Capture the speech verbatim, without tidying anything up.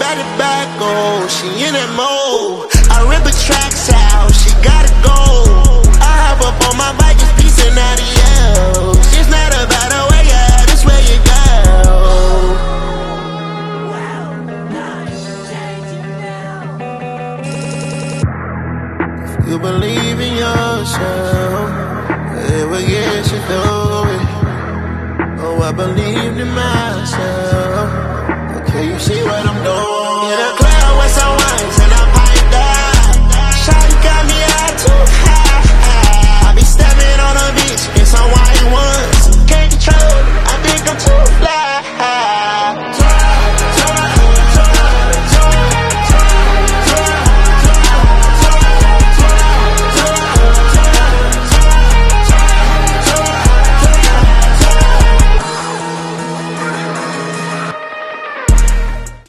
got it back, oh, she in that mode. I rip her tracks out, she gotta go. I hop up on my bike, just piecing out the L's. It's not about the way you are, it's where you go. If you believe in yourself, it will get you through it. Oh, I believed in myself. Okay, you see what